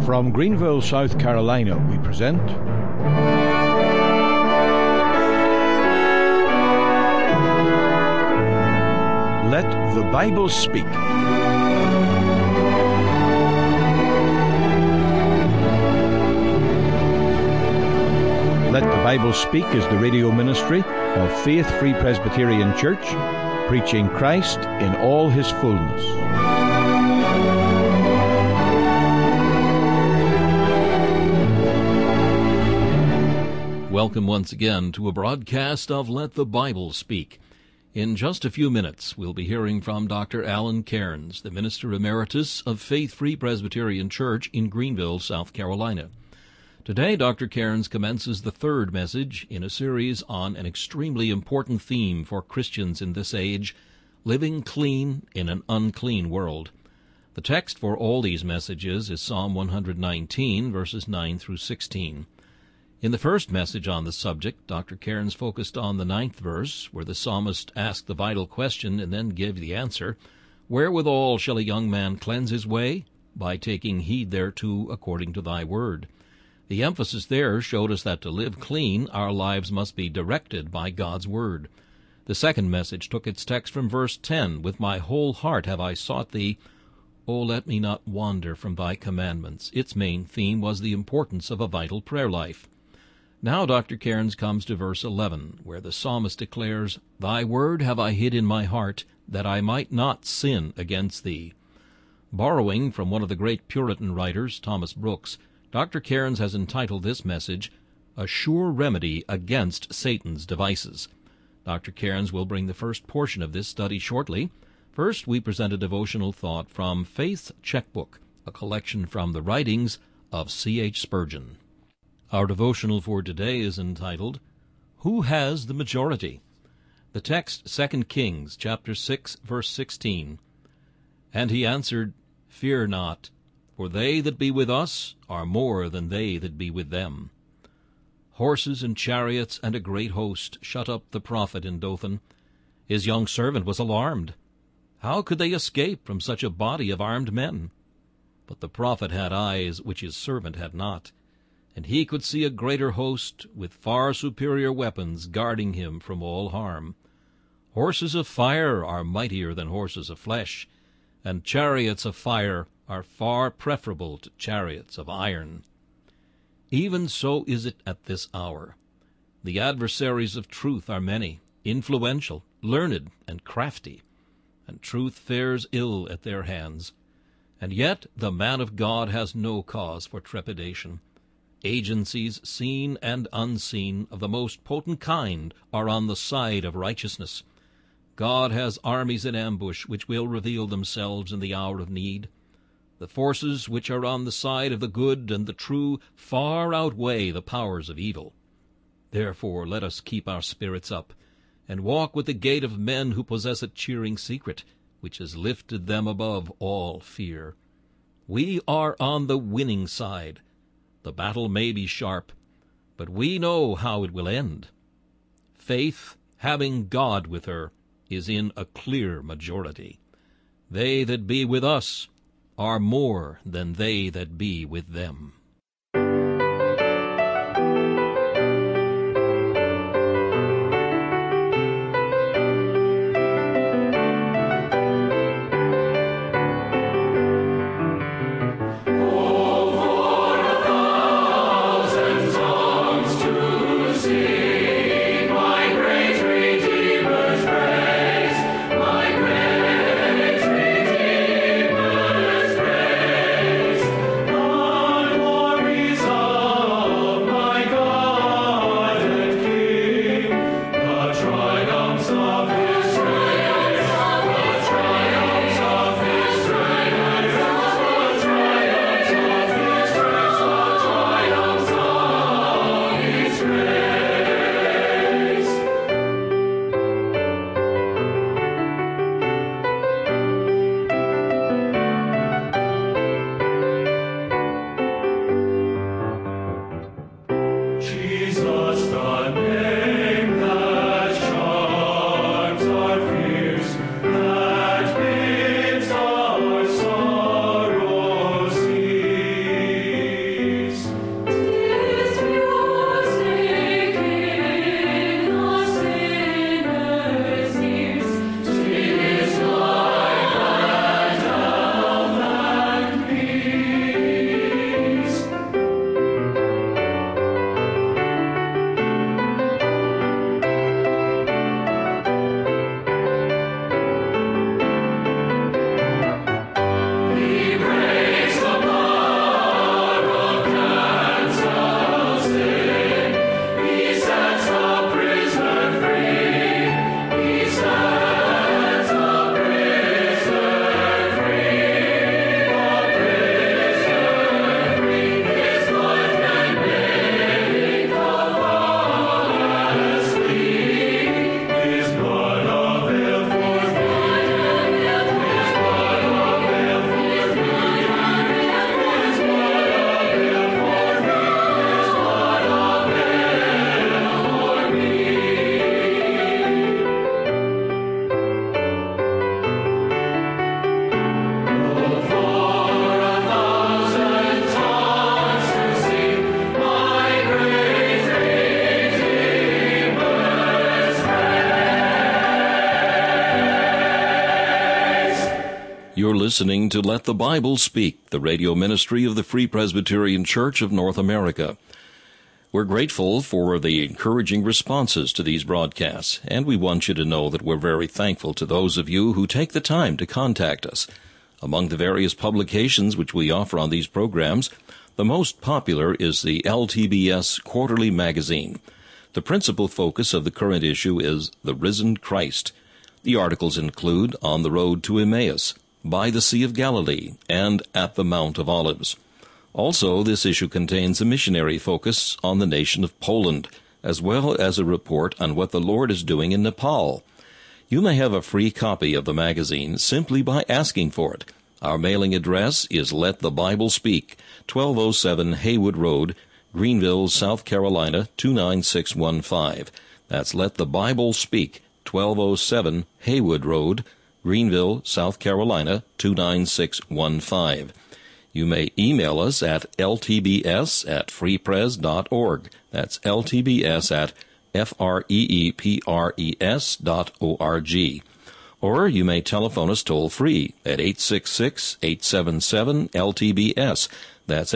From Greenville, South Carolina, we present Let the Bible Speak. Let the Bible Speak is the radio ministry of Faith Free Presbyterian Church, preaching Christ in all his fullness. Welcome once again to a broadcast of Let the Bible Speak. In just a few minutes, we'll be hearing from Dr. Alan Cairns, the Minister Emeritus of Faith Free Presbyterian Church in Greenville, South Carolina. Today, Dr. Cairns commences the third message in a series on an extremely important theme for Christians in this age, living clean in an unclean world. The text for all these messages is Psalm 119, verses 9 through 16. In the first message on the subject, Dr. Cairns focused on the 9th verse, where the psalmist asked the vital question and then gave the answer, "Wherewithal shall a young man cleanse his way? By taking heed thereto according to thy word." The emphasis there showed us that to live clean, our lives must be directed by God's word. The second message took its text from verse 10, "With my whole heart have I sought thee. O let me not wander from thy commandments." Its main theme was the importance of a vital prayer life. Now Dr. Cairns comes to verse 11, where the psalmist declares, "Thy word have I hid in my heart, that I might not sin against thee." Borrowing from one of the great Puritan writers, Thomas Brooks, Dr. Cairns has entitled this message, "A Sure Remedy Against Satan's Devices." Dr. Cairns will bring the first portion of this study shortly. First, we present a devotional thought from Faith's Checkbook, a collection from the writings of C.H. Spurgeon. Our devotional for today is entitled, "Who Has the Majority?" The text, 2 Kings, chapter 6, verse 16. "And he answered, Fear not, for they that be with us are more than they that be with them. Horses and chariots and a great host shut up the prophet in Dothan. His young servant was alarmed. How could they escape from such a body of armed men? But the prophet had eyes which his servant had not, and he could see a greater host with far superior weapons guarding him from all harm. Horses of fire are mightier than horses of flesh, and chariots of fire are far preferable to chariots of iron. Even so is it at this hour. The adversaries of truth are many, influential, learned, and crafty, and truth fares ill at their hands. And yet the man of God has no cause for trepidation. Agencies, seen and unseen, of the most potent kind, are on the side of righteousness. God has armies in ambush which will reveal themselves in the hour of need. The forces which are on the side of the good and the true far outweigh the powers of evil. Therefore let us keep our spirits up, and walk with the gait of men who possess a cheering secret, which has lifted them above all fear. We are on the winning side. The battle may be sharp, but we know how it will end. Faith, having God with her, is in a clear majority. They that be with us are more than they that be with them." All listening to Let the Bible Speak, the radio ministry of the Free Presbyterian Church of North America. We're grateful for the encouraging responses to these broadcasts, and we want you to know that we're very thankful to those of you who take the time to contact us. Among the various publications which we offer on these programs, the most popular is the LTBS Quarterly Magazine. The principal focus of the current issue is The Risen Christ. The articles include On the Road to Emmaus, By the Sea of Galilee, and At the Mount of Olives. Also, this issue contains a missionary focus on the nation of Poland, as well as a report on what the Lord is doing in Nepal. You may have a free copy of the magazine simply by asking for it. Our mailing address is Let the Bible Speak, 1207 Haywood Road, Greenville, South Carolina, 29615. That's Let the Bible Speak, 1207 Haywood Road, Greenville, South Carolina, 29615. You may email us at ltbs@freepres.org. That's ltbs@freepres.org. Or you may telephone us toll-free at 866-877-LTBS. That's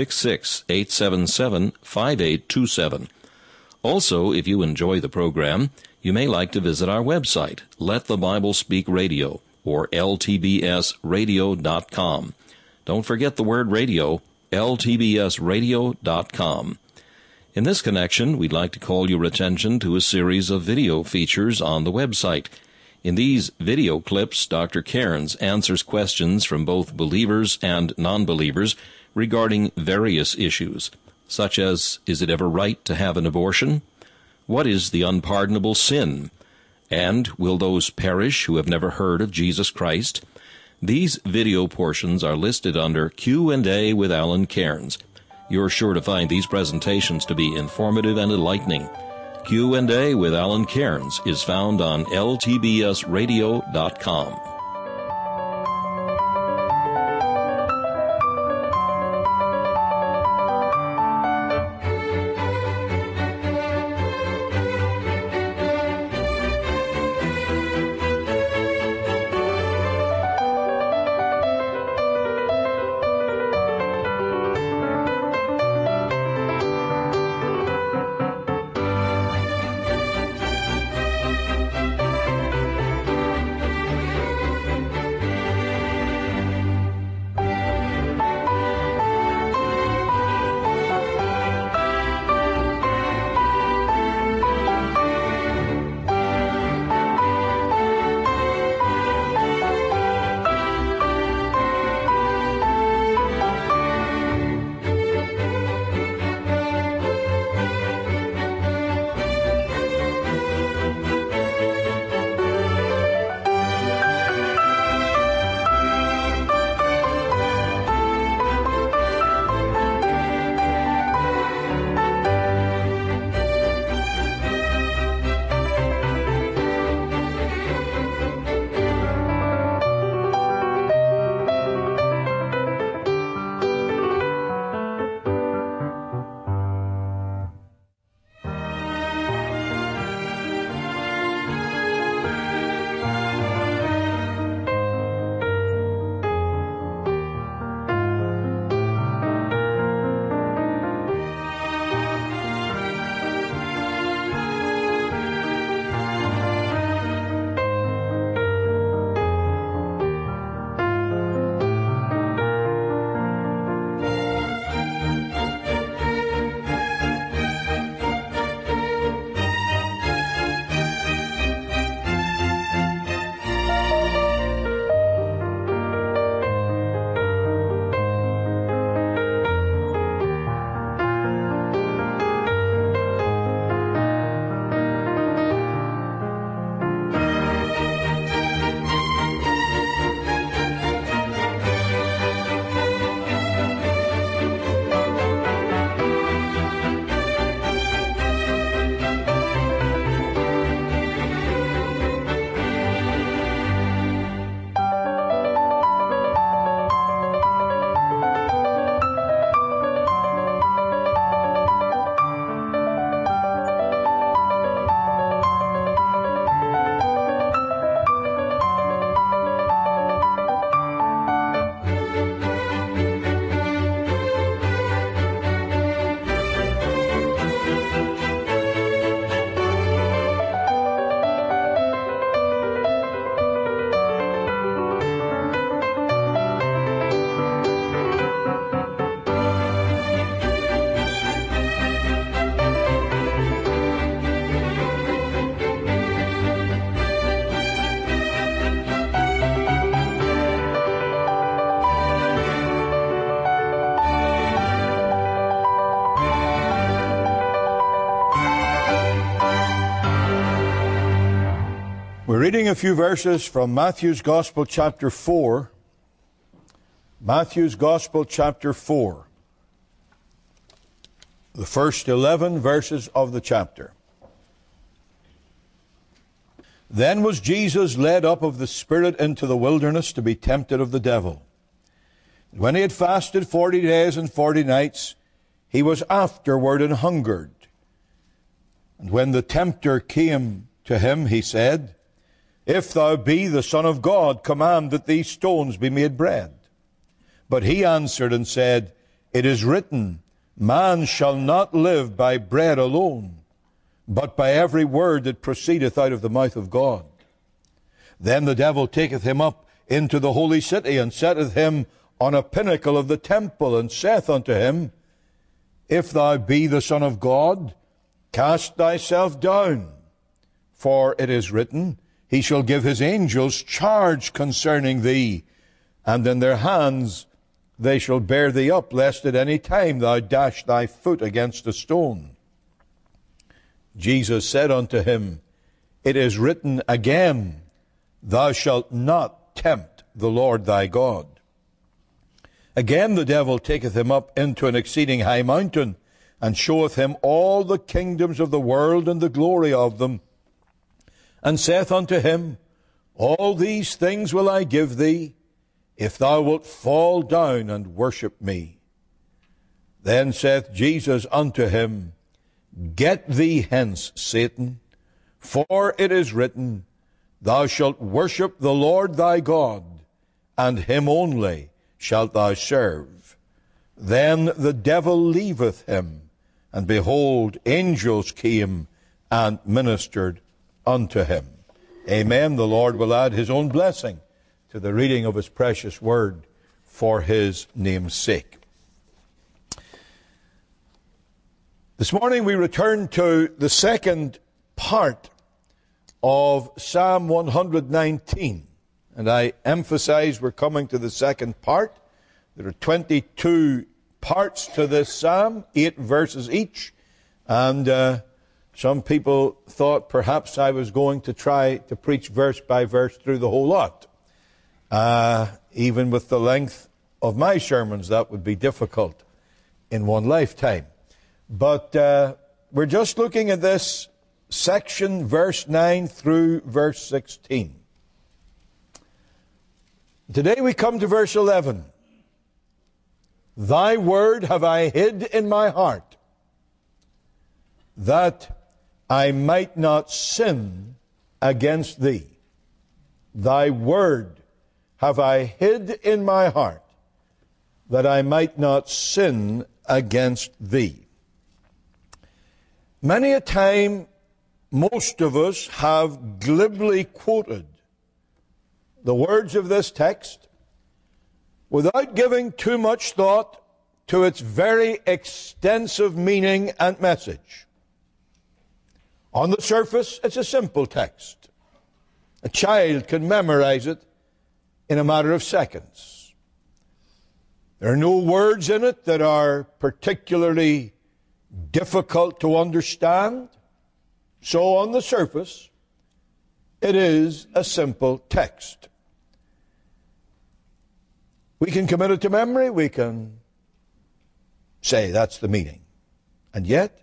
866-877-5827. Also, if you enjoy the program, you may like to visit our website, Let the Bible Speak Radio, or ltbsradio.com. Don't forget the word radio, ltbsradio.com. In this connection, we'd like to call your attention to a series of video features on the website. In these video clips, Dr. Cairns answers questions from both believers and non-believers regarding various issues, such as, is it ever right to have an abortion? What is the unpardonable sin? And will those perish who have never heard of Jesus Christ? These video portions are listed under Q&A with Alan Cairns. You're sure to find these presentations to be informative and enlightening. Q&A with Alan Cairns is found on ltbsradio.com. Reading a few verses from Matthew's Gospel, chapter 4. Matthew's Gospel, chapter 4. The first 11 verses of the chapter. Then was Jesus led up of the Spirit into the wilderness to be tempted of the devil. When he had fasted 40 days and 40 nights, he was afterward and hungered. And when the tempter came to him, he said, If thou be the Son of God, command that these stones be made bread. But he answered and said, It is written, Man shall not live by bread alone, but by every word that proceedeth out of the mouth of God. Then the devil taketh him up into the holy city, and setteth him on a pinnacle of the temple, and saith unto him, If thou be the Son of God, cast thyself down. For it is written, He shall give his angels charge concerning thee, and in their hands they shall bear thee up, lest at any time thou dash thy foot against a stone. Jesus said unto him, It is written again, Thou shalt not tempt the Lord thy God. Again the devil taketh him up into an exceeding high mountain, and showeth him all the kingdoms of the world and the glory of them, and saith unto him, All these things will I give thee, if thou wilt fall down and worship me. Then saith Jesus unto him, Get thee hence, Satan, for it is written, Thou shalt worship the Lord thy God, and him only shalt thou serve. Then the devil leaveth him, and behold, angels came and ministered unto him. Amen. The Lord will add his own blessing to the reading of his precious word for his name's sake. This morning we return to the second part of Psalm 119. And I emphasize we're coming to the second part. There are 22 parts to this psalm, 8 verses each. And some people thought perhaps I was going to try to preach verse by verse through the whole lot. Even with the length of my sermons, that would be difficult in one lifetime. But we're just looking at this section, verse 9 through verse 16. Today we come to verse 11. Thy word have I hid in my heart, that I might not sin against thee. Thy word have I hid in my heart, that I might not sin against thee. Many a time, most of us have glibly quoted the words of this text without giving too much thought to its very extensive meaning and message. On the surface, it's a simple text. A child can memorize it in a matter of seconds. There are no words in it that are particularly difficult to understand. So on the surface, it is a simple text. We can commit it to memory. We can say that's the meaning. And yet,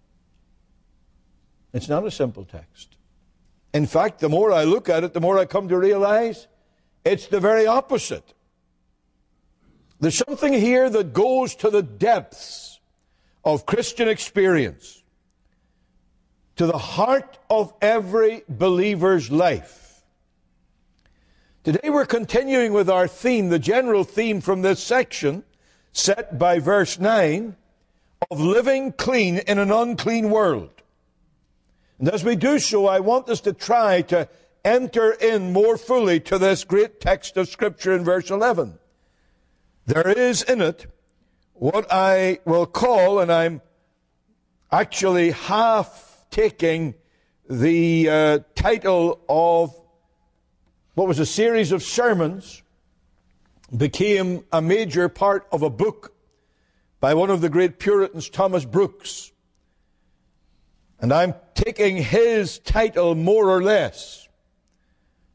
it's not a simple text. In fact, the more I look at it, the more I come to realize it's the very opposite. There's something here that goes to the depths of Christian experience, to the heart of every believer's life. Today we're continuing with our theme, the general theme from this section, set by verse 9, of living clean in an unclean world. And as we do so, I want us to try to enter in more fully to this great text of Scripture in verse 11. There is in it what I will call, and I'm actually half taking the title of what was a series of sermons, became a major part of a book by one of the great Puritans, Thomas Brooks. And I'm taking his title more or less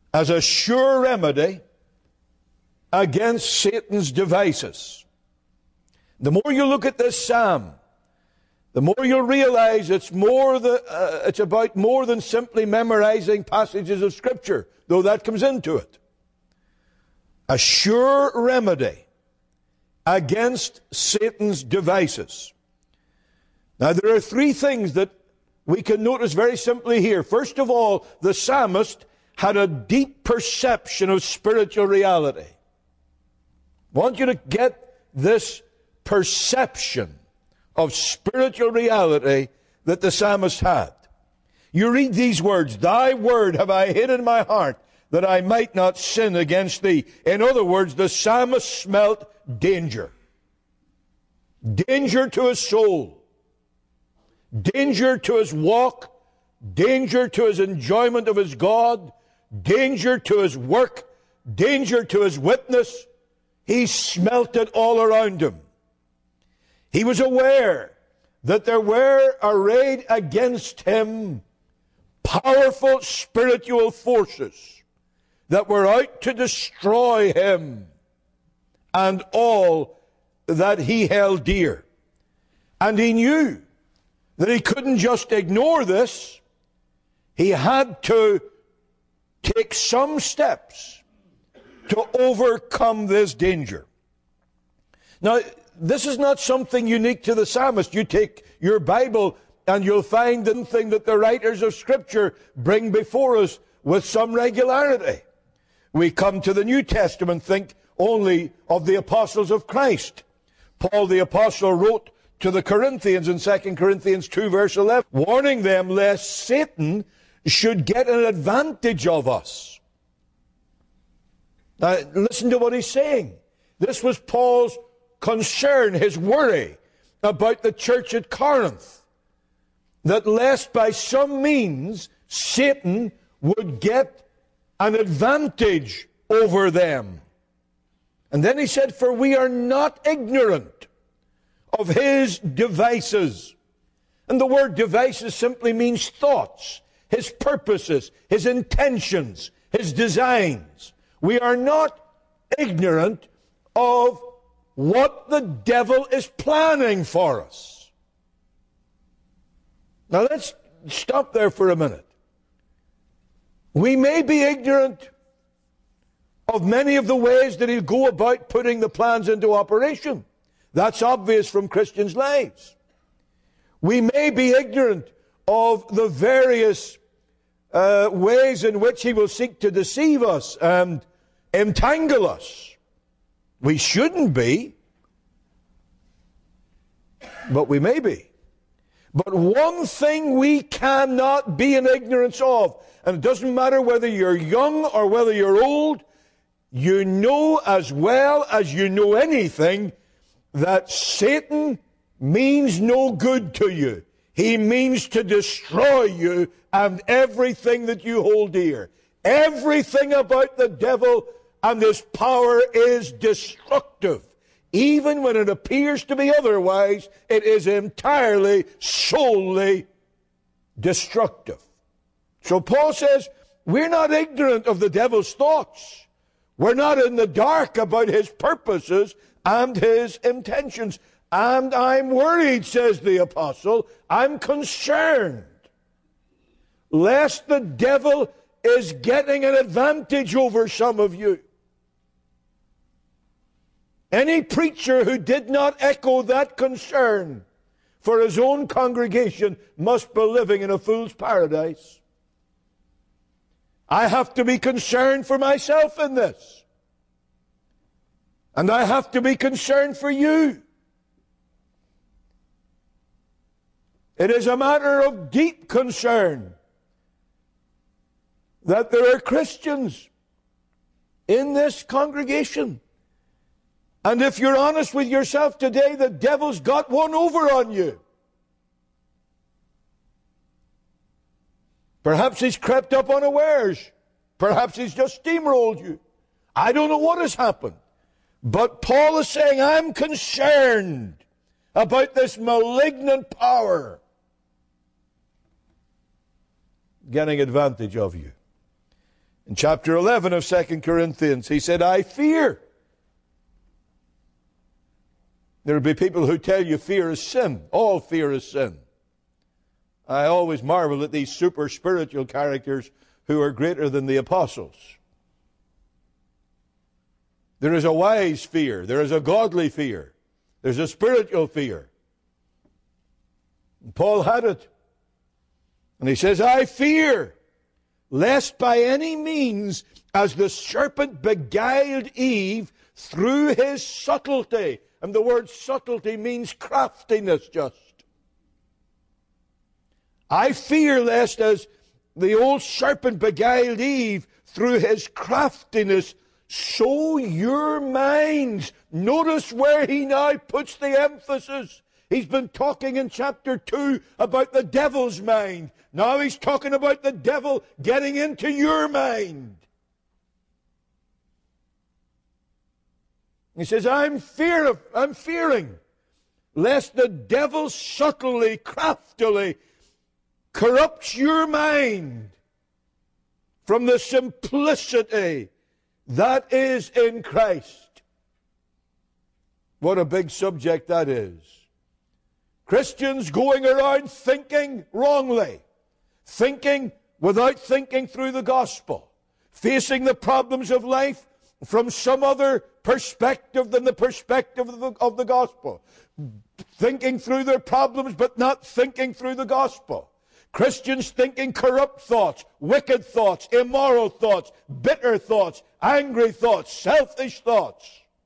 as a sure remedy against Satan's devices. The more you look at this psalm, the more you'll realize it's about more than simply memorizing passages of Scripture, though that comes into it. A sure remedy against Satan's devices. Now, there are three things that we can notice very simply here. First of all, the psalmist had a deep perception of spiritual reality. I want you to get this perception of spiritual reality that the psalmist had. You read these words, "Thy word have I hid in my heart, that I might not sin against thee." In other words, the psalmist smelt danger. Danger to his soul. Danger to his walk. Danger to his enjoyment of his God. Danger to his work. Danger to his witness. He smelt it all around him. He was aware that there were arrayed against him powerful spiritual forces that were out to destroy him and all that he held dear. And he knew that he couldn't just ignore this. He had to take some steps to overcome this danger. Now, this is not something unique to the psalmist. You take your Bible and you'll find the thing that the writers of Scripture bring before us with some regularity. We come to the New Testament, think only of the apostles of Christ. Paul the apostle wrote to the Corinthians in 2 Corinthians 2 verse 11, warning them lest Satan should get an advantage of us. Now, listen to what he's saying. This was Paul's concern, his worry about the church at Corinth, that lest by some means Satan would get an advantage over them. And then he said, "For we are not ignorant of his devices." And the word devices simply means thoughts, his purposes, his intentions, his designs. We are not ignorant of what the devil is planning for us. Now let's stop there for a minute. We may be ignorant of many of the ways that he'll go about putting the plans into operation. That's obvious from Christians' lives. We may be ignorant of the various ways in which he will seek to deceive us and entangle us. We shouldn't be, but we may be. But one thing we cannot be in ignorance of, and it doesn't matter whether you're young or whether you're old, you know as well as you know anything that Satan means no good to you. He means to destroy you and everything that you hold dear. Everything about the devil and his power is destructive. Even when it appears to be otherwise, it is entirely, solely destructive. So Paul says, we're not ignorant of the devil's thoughts. We're not in the dark about his purposes and his intentions. And I'm worried, says the apostle, I'm concerned lest the devil is getting an advantage over some of you. Any preacher who did not echo that concern for his own congregation must be living in a fool's paradise. I have to be concerned for myself in this. And I have to be concerned for you. It is a matter of deep concern that there are Christians in this congregation. And if you're honest with yourself today, the devil's got one over on you. Perhaps he's crept up unawares. Perhaps he's just steamrolled you. I don't know what has happened. But Paul is saying, I'm concerned about this malignant power getting advantage of you. In chapter 11 of 2 Corinthians, he said, I fear. There will be people who tell you fear is sin. All fear is sin. I always marvel at these super spiritual characters who are greater than the apostles. There is a wise fear. There is a godly fear. There's a spiritual fear. And Paul had it. And he says, I fear, lest by any means, as the serpent beguiled Eve through his subtlety. And the word subtlety means craftiness just. I fear lest as the old serpent beguiled Eve through his craftiness, so your minds. Notice where he now puts the emphasis. He's been talking in chapter 2 about the devil's mind. Now he's talking about the devil getting into your mind. He says, I'm fearing lest the devil subtly, craftily corrupts your mind from the simplicity that is in Christ. What a big subject that is. Christians going around thinking wrongly, thinking without thinking through the gospel, facing the problems of life from some other perspective than the perspective of the gospel, thinking through their problems but not thinking through the gospel. Christians thinking corrupt thoughts, wicked thoughts, immoral thoughts, bitter thoughts, angry thoughts, selfish thoughts.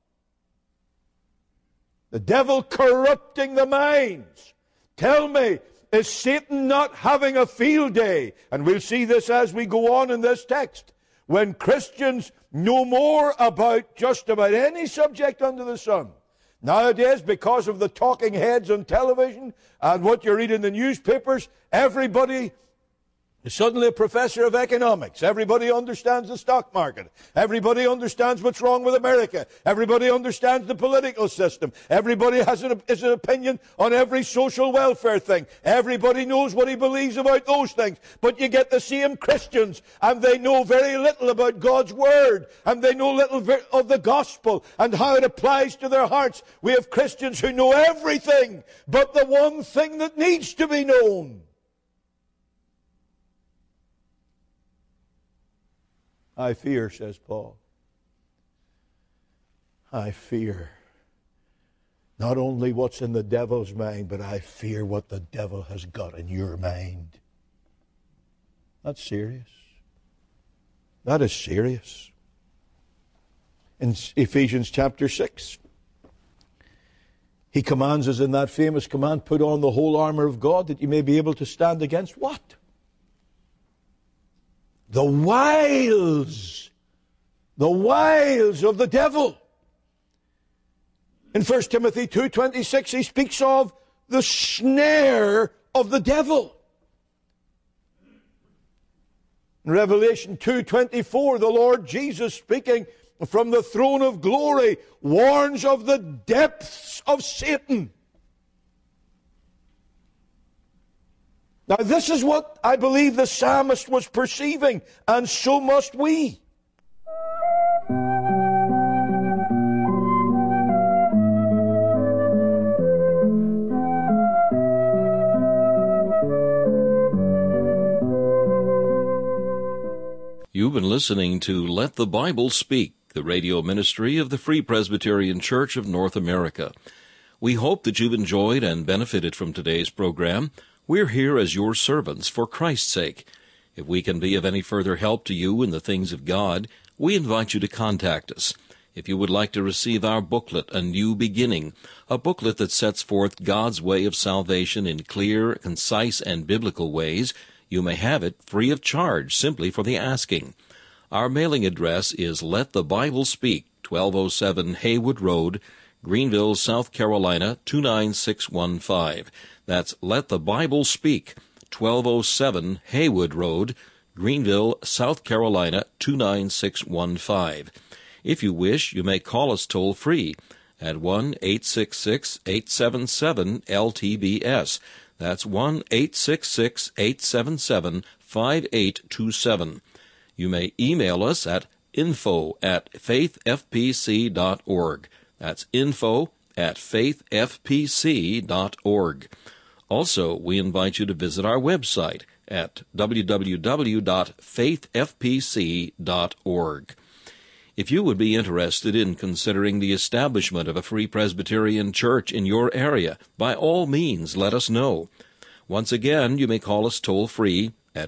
The devil corrupting the minds. Tell me, is Satan not having a field day? And we'll see this as we go on in this text. When Christians know more about just about any subject under the sun. Nowadays, because of the talking heads on television and what you read in the newspapers, everybody is suddenly a professor of economics. Everybody understands the stock market. Everybody understands what's wrong with America. Everybody understands the political system. Everybody has an opinion on every social welfare thing. Everybody knows what he believes about those things. But you get the same Christians, and they know very little about God's Word, and they know little of the gospel and how it applies to their hearts. We have Christians who know everything but the one thing that needs to be known. I fear, says Paul. I fear not only what's in the devil's mind, but I fear what the devil has got in your mind. That's serious. That is serious. In Ephesians chapter 6, he commands us in that famous command, put on the whole armor of God that you may be able to stand against what? The wiles of the devil. In 1 Timothy 2:26, he speaks of the snare of the devil. In Revelation 2:24, the Lord Jesus, speaking from the throne of glory, warns of the depths of Satan. Now, this is what I believe the psalmist was perceiving, and so must we. You've been listening to Let the Bible Speak, the radio ministry of the Free Presbyterian Church of North America. We hope that you've enjoyed and benefited from today's program. We're here as your servants for Christ's sake. If we can be of any further help to you in the things of God, we invite you to contact us. If you would like to receive our booklet, A New Beginning, a booklet that sets forth God's way of salvation in clear, concise, and biblical ways, you may have it free of charge simply for the asking. Our mailing address is Let the Bible Speak, 1207 Haywood Road, Greenville, South Carolina, 29615. That's Let the Bible Speak, 1207 Haywood Road, Greenville, South Carolina, 29615. If you wish, you may call us toll-free at 1-866-877-LTBS. That's 1-866-877-5827. You may email us at info@faithfpc.org. That's info@faithfpc.org. Also, we invite you to visit our website at www.faithfpc.org. If you would be interested in considering the establishment of a Free Presbyterian Church in your area, by all means let us know. Once again, you may call us toll-free at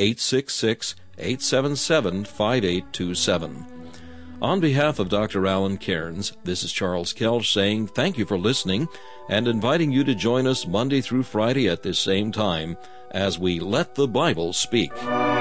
1-866-877-5827. On behalf of Dr. Alan Cairns, this is Charles Kelch saying thank you for listening and inviting you to join us Monday through Friday at this same time as we Let the Bible Speak.